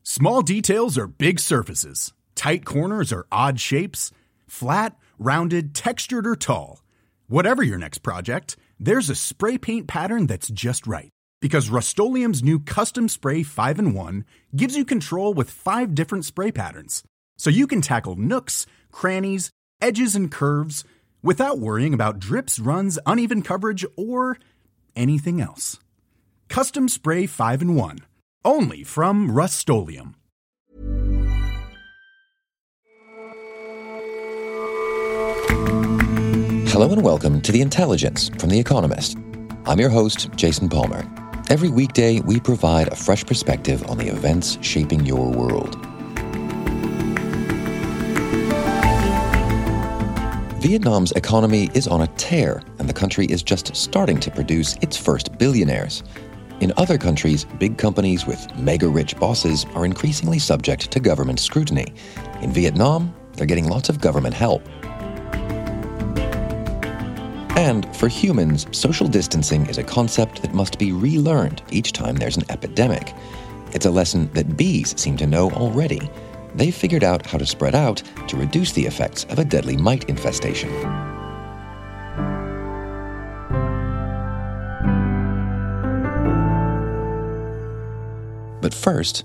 Small details are big surfaces. Tight corners are odd shapes. Flat, rounded, textured, or tall. Whatever your next project, there's a spray paint pattern that's just right. Because Rust-Oleum's new Custom Spray 5-in-1 gives you control with 5 different spray patterns. So you can tackle nooks, crannies, edges, and curves without worrying about drips, runs, uneven coverage, or anything else. Custom Spray 5-in-1. Only from Rust-Oleum. Hello and welcome to The Intelligence from The Economist. I'm your host, Jason Palmer. Every weekday, we provide a fresh perspective on the events shaping your world. Vietnam's economy is on a tear, and the country is just starting to produce its first billionaires. In other countries, big companies with mega-rich bosses are increasingly subject to government scrutiny. In Vietnam, they're getting lots of government help. And for humans, social distancing is a concept that must be relearned each time there's an epidemic. It's a lesson that bees seem to know already. They've figured out how to spread out to reduce the effects of a deadly mite infestation. But first,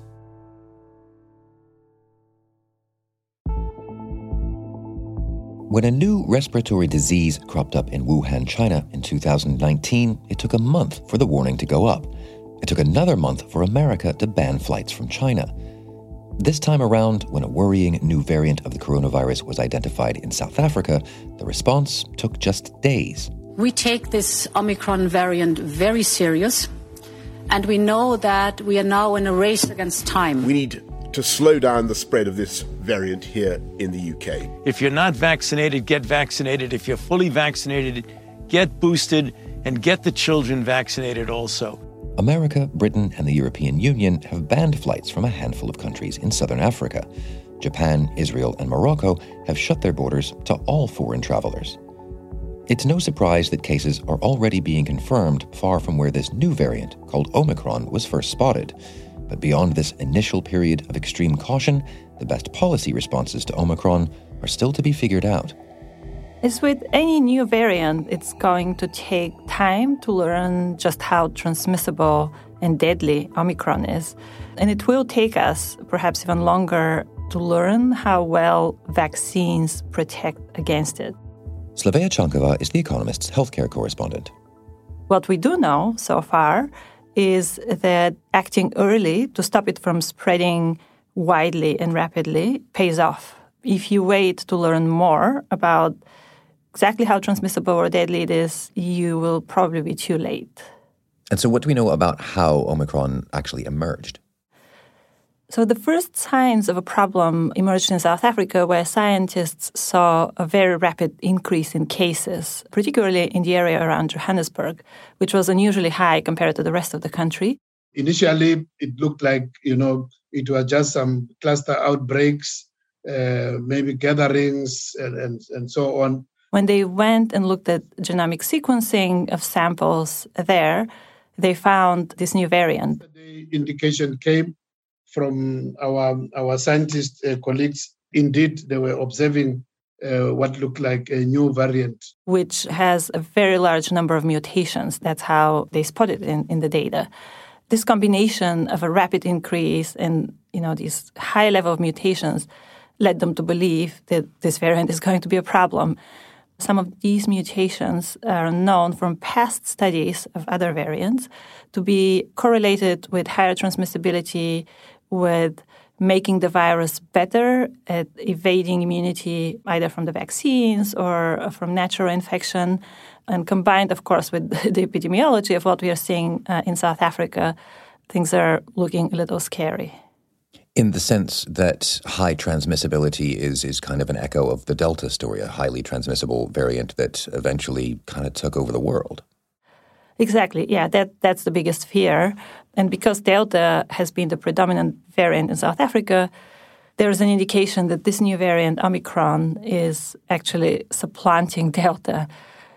when a new respiratory disease cropped up in Wuhan, China in 2019, it took a month for the warning to go up. It took another month for America to ban flights from China. This time around, when a worrying new variant of the coronavirus was identified in South Africa, the response took just days. We take this Omicron variant very serious, and we know that we are now in a race against time. We need to slow down the spread of this variant here in the UK. If you're not vaccinated, get vaccinated. If you're fully vaccinated, get boosted, and get the children vaccinated also. America, Britain, and the European Union have banned flights from a handful of countries in southern Africa. Japan, Israel, and Morocco have shut their borders to all foreign travelers. It's no surprise that cases are already being confirmed far from where this new variant, called Omicron, was first spotted. But beyond this initial period of extreme caution, the best policy responses to Omicron are still to be figured out. As with any new variant, it's going to take time to learn just how transmissible and deadly Omicron is. And it will take us perhaps even longer to learn how well vaccines protect against it. Slavea Chankova is The Economist's healthcare correspondent. What we do know so far is that acting early to stop it from spreading widely and rapidly pays off. If you wait to learn more about exactly how transmissible or deadly it is, you will probably be too late. And so what do we know about how Omicron actually emerged? So the first signs of a problem emerged in South Africa, where scientists saw a very rapid increase in cases, particularly in the area around Johannesburg, which was unusually high compared to the rest of the country. Initially, it looked like, it was just some cluster outbreaks, maybe gatherings and so on. When they went and looked at genomic sequencing of samples there, they found this new variant. The indication came from our scientist colleagues. Indeed, they were observing what looked like a new variant, which has a very large number of mutations. That's how they spotted it in the data. This combination of a rapid increase and these high level of mutations led them to believe that this variant is going to be a problem. Some of these mutations are known from past studies of other variants to be correlated with higher transmissibility, with making the virus better at evading immunity, either from the vaccines or from natural infection. And combined, of course, with the epidemiology of what we are seeing in South Africa, things are looking a little scary. In the sense that high transmissibility is kind of an echo of the Delta story, a highly transmissible variant that eventually kind of took over the world. Exactly, yeah, that's the biggest fear. And because Delta has been the predominant variant in South Africa, there's an indication that this new variant, Omicron, is actually supplanting Delta.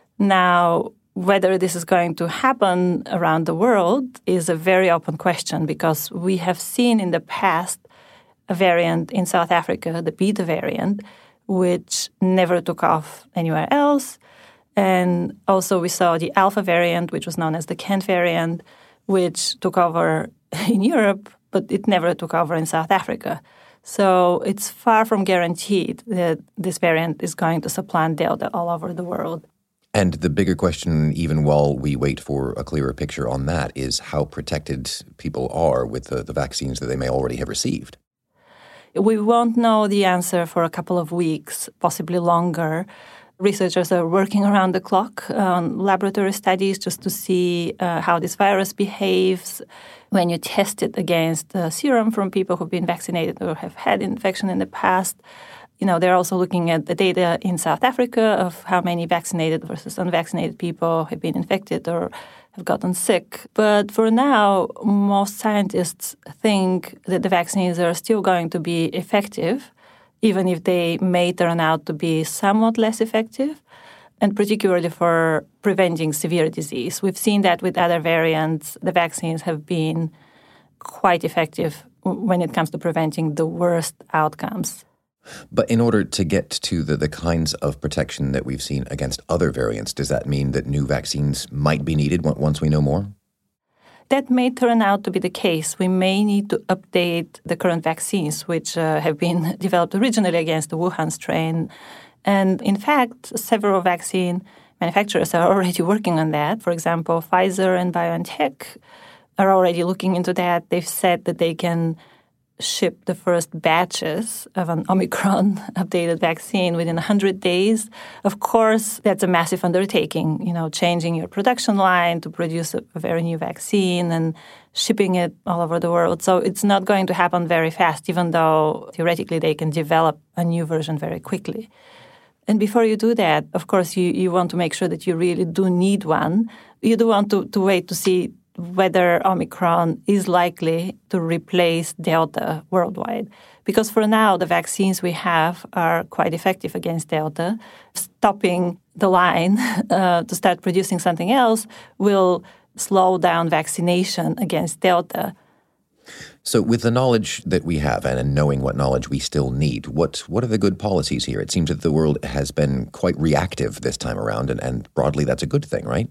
Now, whether this is going to happen around the world is a very open question, because we have seen in the past a variant in South Africa, the Beta variant, which never took off anywhere else. And also we saw the Alpha variant, which was known as the Kent variant, which took over in Europe, but it never took over in South Africa. So it's far from guaranteed that this variant is going to supplant Delta all over the world. And the bigger question, even while we wait for a clearer picture on that, is how protected people are with the vaccines that they may already have received. We won't know the answer for a couple of weeks, possibly longer. Researchers are working around the clock on laboratory studies just to see how this virus behaves when you test it against serum from people who've been vaccinated or have had infection in the past. They're also looking at the data in South Africa of how many vaccinated versus unvaccinated people have been infected or have gotten sick. But for now, most scientists think that the vaccines are still going to be effective, even if they may turn out to be somewhat less effective, and particularly for preventing severe disease. We've seen that with other variants, the vaccines have been quite effective when it comes to preventing the worst outcomes. But in order to get to the kinds of protection that we've seen against other variants, does that mean that new vaccines might be needed once we know more? That may turn out to be the case. We may need to update the current vaccines, which have been developed originally against the Wuhan strain. And in fact, several vaccine manufacturers are already working on that. For example, Pfizer and BioNTech are already looking into that. They've said that they can ship the first batches of an Omicron updated vaccine within 100 days. Of course, that's a massive undertaking, changing your production line to produce a very new vaccine and shipping it all over the world. So it's not going to happen very fast, even though theoretically they can develop a new version very quickly. And before you do that, of course, you want to make sure that you really do need one. You do want to wait to see whether Omicron is likely to replace Delta worldwide. Because for now, the vaccines we have are quite effective against Delta. Stopping the line to start producing something else will slow down vaccination against Delta. So with the knowledge that we have and knowing what knowledge we still need, what are the good policies here? It seems that the world has been quite reactive this time around, and broadly that's a good thing, right?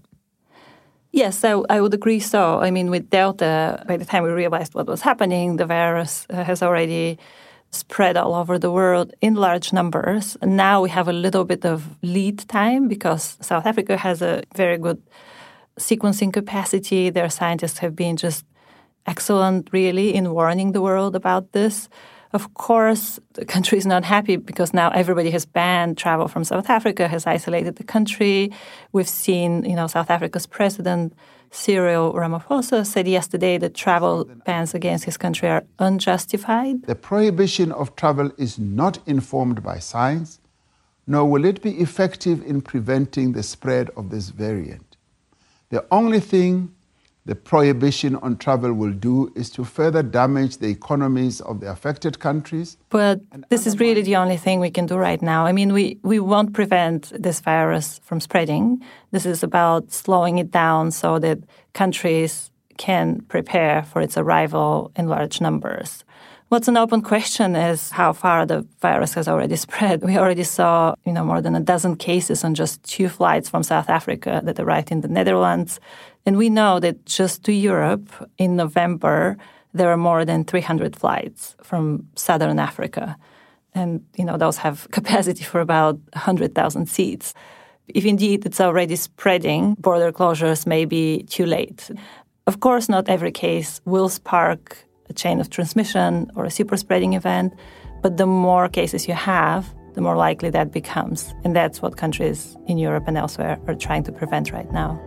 Yes, I would agree so. I mean, with Delta, by the time we realized what was happening, the virus has already spread all over the world in large numbers. Now we have a little bit of lead time because South Africa has a very good sequencing capacity. Their scientists have been just excellent, really, in warning the world about this. Of course, the country is not happy because now everybody has banned travel from South Africa, has isolated the country. We've seen, South Africa's president, Cyril Ramaphosa, said yesterday that travel bans against his country are unjustified. The prohibition of travel is not informed by science, nor will it be effective in preventing the spread of this variant. The only thing the prohibition on travel will do is to further damage the economies of the affected countries. But this is really the only thing we can do right now. I mean, we won't prevent this virus from spreading. This is about slowing it down so that countries can prepare for its arrival in large numbers. What's an open question is how far the virus has already spread. We already saw, more than a dozen cases on just 2 flights from South Africa that arrived in the Netherlands. And we know that just to Europe in November, there are more than 300 flights from Southern Africa. And, those have capacity for about 100,000 seats. If indeed it's already spreading, border closures may be too late. Of course, not every case will spark a chain of transmission or a super spreading event, but the more cases you have, the more likely that becomes. And that's what countries in Europe and elsewhere are trying to prevent right now.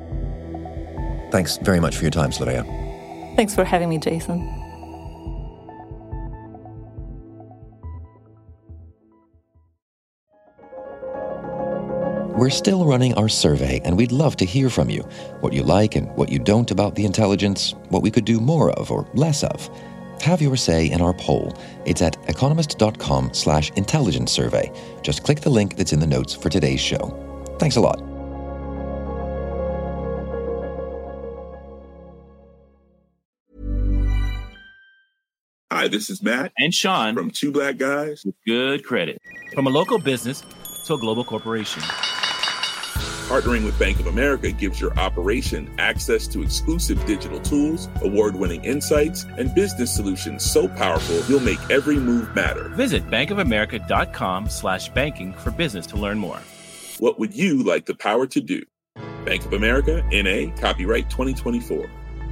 Thanks very much for your time, Soraya. Thanks for having me, Jason. We're still running our survey, and we'd love to hear from you. What you like and what you don't about the intelligence, what we could do more of or less of. Have your say in our poll. It's at economist.com/intelligence survey. Just click the link that's in the notes for today's show. Thanks a lot. Hi, this is Matt and Sean from Two Black Guys with Good Credit. From a local business to a global corporation. Partnering with Bank of America gives your operation access to exclusive digital tools, award-winning insights, and business solutions so powerful you'll make every move matter. Visit bankofamerica.com/banking for business to learn more. What would you like the power to do? Bank of America, N.A., copyright 2024.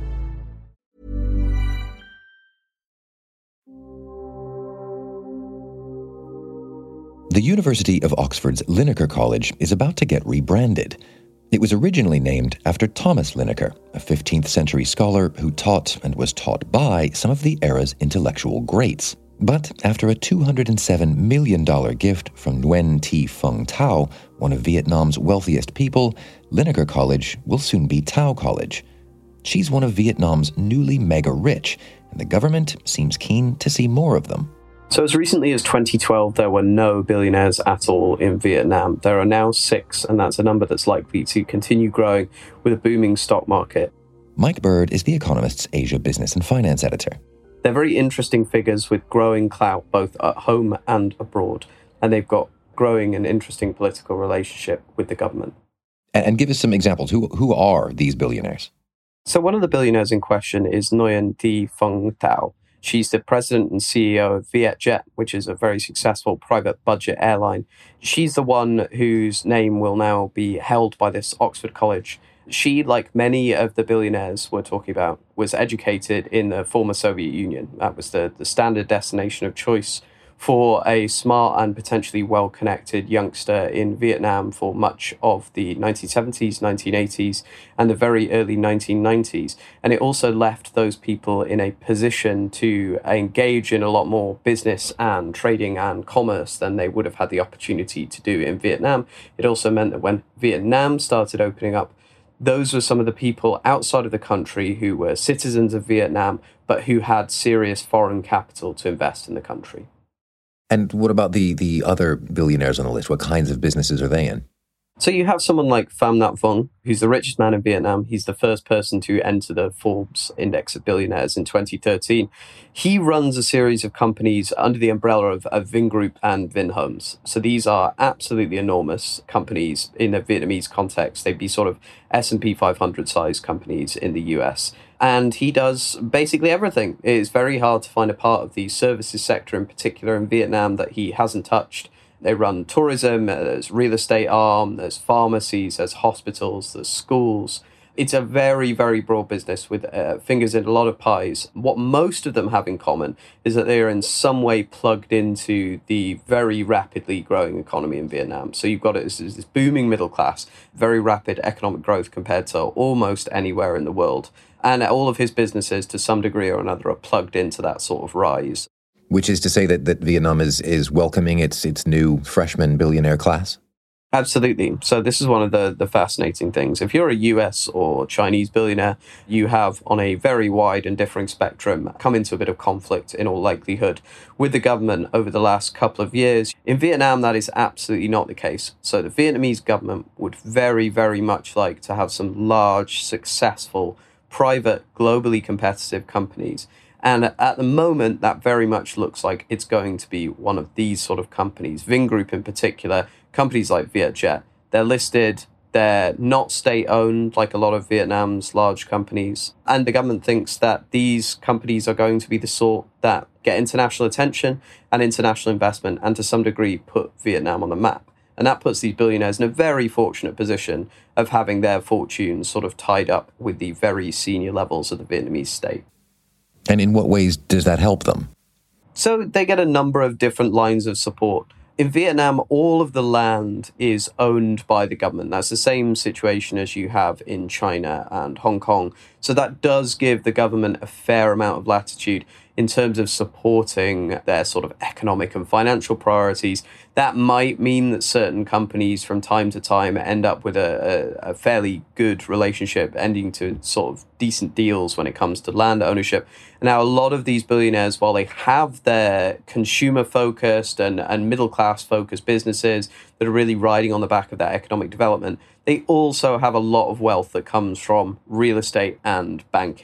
The University of Oxford's Linacre College is about to get rebranded. It was originally named after Thomas Linacre, a 15th century scholar who taught and was taught by some of the era's intellectual greats. But after a $207 million gift from Nguyen Thi Phung Thao, one of Vietnam's wealthiest people, Linacre College will soon be Thao College. She's one of Vietnam's newly mega-rich, and the government seems keen to see more of them. So as recently as 2012, there were no billionaires at all in Vietnam. There are now 6, and that's a number that's likely to continue growing with a booming stock market. Mike Bird is The Economist's Asia Business and Finance editor. They're very interesting figures with growing clout both at home and abroad, and they've got growing and interesting political relationship with the government. And give us some examples. Who are these billionaires? So one of the billionaires in question is Nguyen Thi Phung Thao. She's the president and CEO of Vietjet, which is a very successful private budget airline. She's the one whose name will now be held by this Oxford College. She, like many of the billionaires we're talking about, was educated in the former Soviet Union. That was the standard destination of choice for a smart and potentially well-connected youngster in Vietnam for much of the 1970s, 1980s, and the very early 1990s. And it also left those people in a position to engage in a lot more business and trading and commerce than they would have had the opportunity to do in Vietnam. It also meant that when Vietnam started opening up, those were some of the people outside of the country who were citizens of Vietnam, but who had serious foreign capital to invest in the country. And what about the other billionaires on the list? What kinds of businesses are they in? So you have someone like Pham Nhat Vuong, who's the richest man in Vietnam. He's the first person to enter the Forbes Index of Billionaires in 2013. He runs a series of companies under the umbrella of Vingroup and Vinhomes. So these are absolutely enormous companies in a Vietnamese context. They'd be sort of S&P 500 sized companies in the US. And he does basically everything. It's very hard to find a part of the services sector in particular in Vietnam that he hasn't touched. They run tourism, there's real estate arm, there's pharmacies, there's hospitals, there's schools. It's a very, very broad business with fingers in a lot of pies. What most of them have in common is that they are in some way plugged into the very rapidly growing economy in Vietnam. So you've got this booming middle class, very rapid economic growth compared to almost anywhere in the world. And all of his businesses, to some degree or another, are plugged into that sort of rise. Which is to say that Vietnam is welcoming its new freshman billionaire class? Absolutely. So this is one of the fascinating things. If you're a US or Chinese billionaire, you have, on a very wide and differing spectrum, come into a bit of conflict, in all likelihood, with the government over the last couple of years. In Vietnam, that is absolutely not the case. So the Vietnamese government would very, very much like to have some large, successful, private, globally competitive companies. And at the moment, that very much looks like it's going to be one of these sort of companies. Vingroup in particular, companies like Vietjet, they're listed, they're not state-owned like a lot of Vietnam's large companies. And the government thinks that these companies are going to be the sort that get international attention and international investment, and to some degree put Vietnam on the map. And that puts these billionaires in a very fortunate position of having their fortunes sort of tied up with the very senior levels of the Vietnamese state. And in what ways does that help them? So they get a number of different lines of support. In Vietnam, all of the land is owned by the government. That's the same situation as you have in China and Hong Kong. So that does give the government a fair amount of latitude in terms of supporting their sort of economic and financial priorities. That might mean that certain companies from time to time end up with a fairly good relationship, ending to sort of decent deals when it comes to land ownership. Now, a lot of these billionaires, while they have their consumer-focused and middle-class focused businesses that are really riding on the back of that economic development, they also have a lot of wealth that comes from real estate and banking.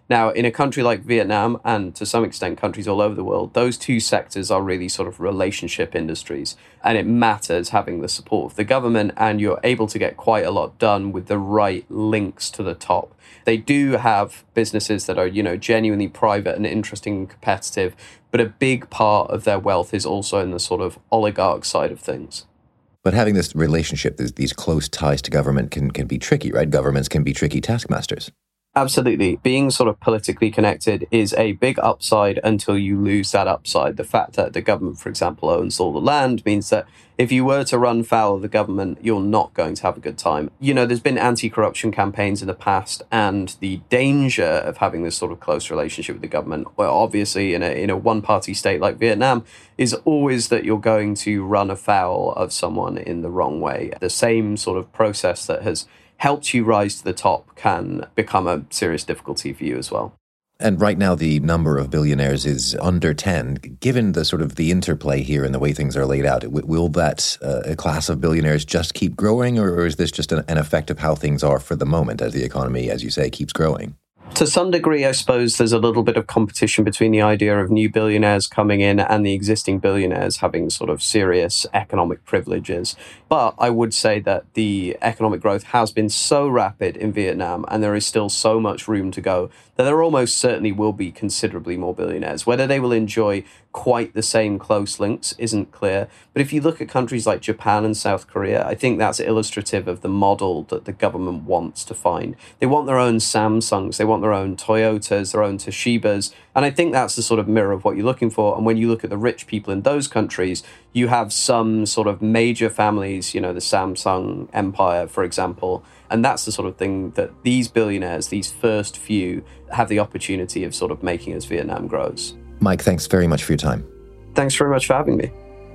Now, in a country like Vietnam, and to some extent countries all over the world, those two sectors are really sort of relationship industries. And it matters having the support of the government, and you're able to get quite a lot done with the right links to the top. They do have businesses that are, genuinely private and interesting and competitive, but a big part of their wealth is also in the sort of oligarch side of things. But having this relationship, these close ties to government can be tricky, right? Governments can be tricky taskmasters. Absolutely. Being sort of politically connected is a big upside until you lose that upside. The fact that the government, for example, owns all the land means that if you were to run foul of the government, you're not going to have a good time. There's been anti-corruption campaigns in the past, and the danger of having this sort of close relationship with the government, well, obviously in a one-party state like Vietnam, is always that you're going to run afoul of someone in the wrong way. The same sort of process that has helped you rise to the top can become a serious difficulty for you as well. And right now, the number of billionaires is under 10. Given the sort of the interplay here and the way things are laid out, will that class of billionaires just keep growing, or is this just an effect of how things are for the moment as the economy, as you say, keeps growing? To some degree, I suppose there's a little bit of competition between the idea of new billionaires coming in and the existing billionaires having sort of serious economic privileges. But I would say that the economic growth has been so rapid in Vietnam, and there is still so much room to go, that there almost certainly will be considerably more billionaires. Whether they will enjoy quite the same close links isn't clear. But if you look at countries like Japan and South Korea, I think that's illustrative of the model that the government wants to find. They want their own Samsungs, they want their own Toyotas, their own Toshibas. And I think that's the sort of mirror of what you're looking for. And when you look at the rich people in those countries, you have some sort of major families, the Samsung empire, for example. And that's the sort of thing that these billionaires, these first few, have the opportunity of sort of making as Vietnam grows. Mike, thanks very much for your time. Thanks very much for having me.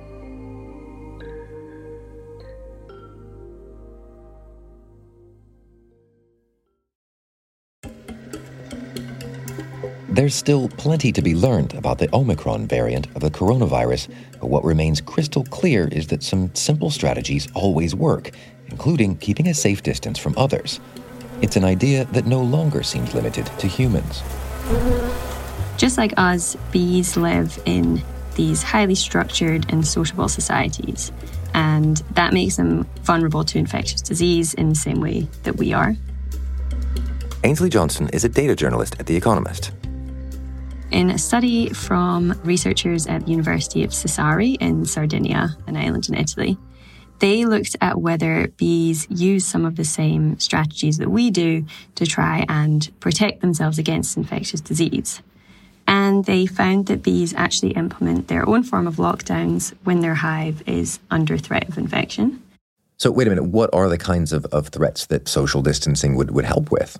There's still plenty to be learned about the Omicron variant of the coronavirus, but what remains crystal clear is that some simple strategies always work, including keeping a safe distance from others. It's an idea that no longer seems limited to humans. Just like us, bees live in these highly structured and sociable societies, and that makes them vulnerable to infectious disease in the same way that we are. Ainsley Johnson is a data journalist at The Economist. In a study from researchers at the University of Sassari in Sardinia, an island in Italy, they looked at whether bees use some of the same strategies that we do to try and protect themselves against infectious disease. And they found that bees actually implement their own form of lockdowns when their hive is under threat of infection. So wait a minute, what are the kinds of threats that social distancing would help with?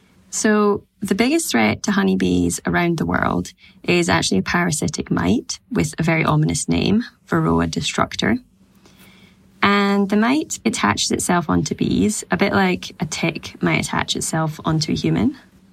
So the biggest threat to honeybees around the world is actually a parasitic mite with a very ominous name, Varroa destructor. And the mite attaches itself onto bees, a bit like a tick might attach itself onto a human.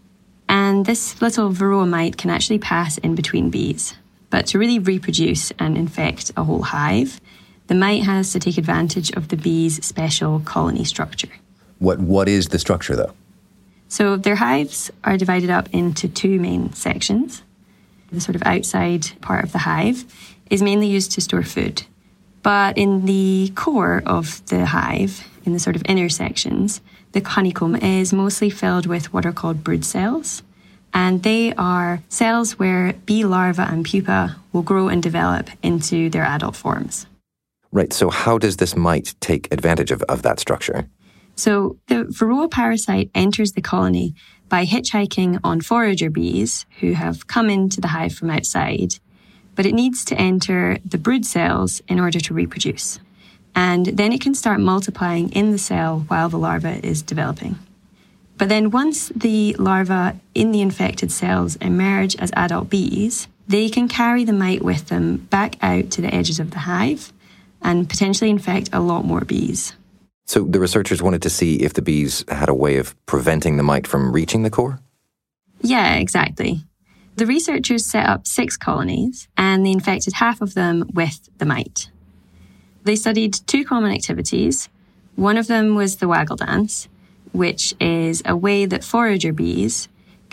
And this little Varroa mite can actually pass in between bees. But to really reproduce and infect a whole hive, the mite has to take advantage of the bee's special colony structure. What is the structure, though? So their hives are divided up into two main sections. The sort of outside part of the hive is mainly used to store food. But in the core of the hive, in the sort of inner sections, the honeycomb is mostly filled with what are called brood cells. And they are cells where bee larvae and pupa will grow and develop into their adult forms. Right, so how does this mite take advantage of that structure? So the Varroa parasite enters the colony by hitchhiking on forager bees who have come into the hive from outside, but it needs to enter the brood cells in order to reproduce. And then it can start multiplying in the cell while the larva is developing. But then once the larvae in the infected cells emerge as adult bees, they can carry the mite with them back out to the edges of the hive and potentially infect a lot more bees. So the researchers wanted to see if the bees had a way of preventing the mite from reaching the core? Yeah, exactly. The researchers set up 6 colonies and they infected half of them with the mite. They studied 2 common activities. One of them was the waggle dance, which is a way that forager bees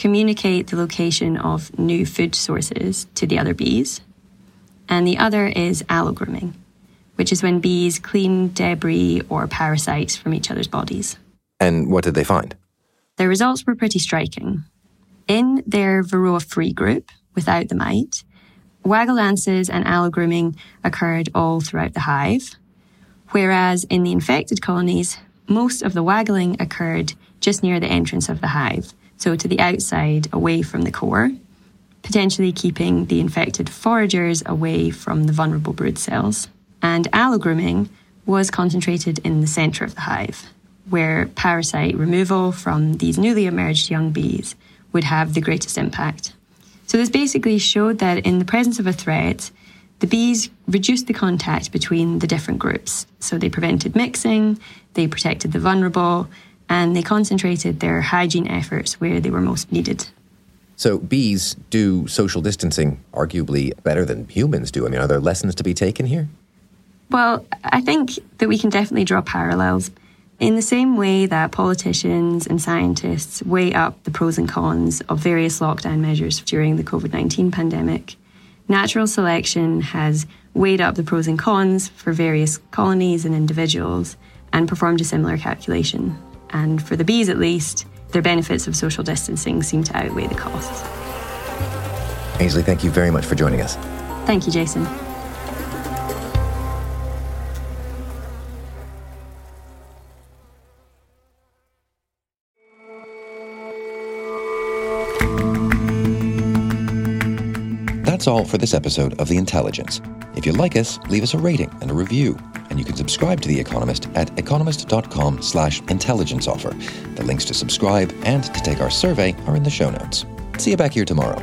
communicate the location of new food sources to the other bees. And the other is allogrooming, which is when bees clean debris or parasites from each other's bodies. And what did they find? Their results were pretty striking. In their varroa-free group, without the mite, waggle dances and allogrooming occurred all throughout the hive, whereas in the infected colonies, most of the waggling occurred just near the entrance of the hive, so to the outside, away from the core, potentially keeping the infected foragers away from the vulnerable brood cells. And allogrooming was concentrated in the centre of the hive, where parasite removal from these newly emerged young bees would have the greatest impact. So this basically showed that in the presence of a threat, the bees reduced the contact between the different groups. So they prevented mixing, they protected the vulnerable, and they concentrated their hygiene efforts where they were most needed. So bees do social distancing arguably better than humans do. I mean, are there lessons to be taken here? Well, I think that we can definitely draw parallels. In the same way that politicians and scientists weigh up the pros and cons of various lockdown measures during the COVID-19 pandemic, natural selection has weighed up the pros and cons for various colonies and individuals and performed a similar calculation. And for the bees, at least, their benefits of social distancing seem to outweigh the costs. Ainsley, thank you very much for joining us. Thank you, Jason. That's all for this episode of The Intelligence. If you like us, leave us a rating and a review. And you can subscribe to The Economist at economist.com/intelligence offer. The links to subscribe and to take our survey are in the show notes. See you back here tomorrow.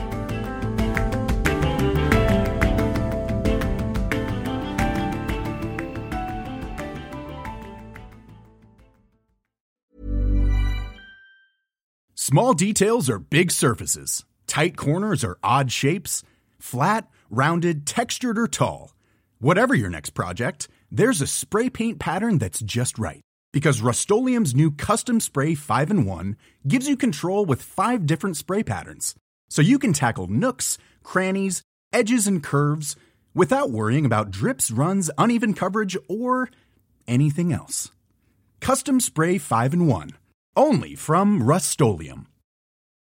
Small details are big surfaces. Tight corners are odd shapes. Flat, rounded, textured, or tall. Whatever your next project, there's a spray paint pattern that's just right. Because Rust-Oleum's new Custom Spray 5-in-1 gives you control with 5 different spray patterns. So you can tackle nooks, crannies, edges, and curves without worrying about drips, runs, uneven coverage, or anything else. Custom Spray 5-in-1. Only from Rust-Oleum.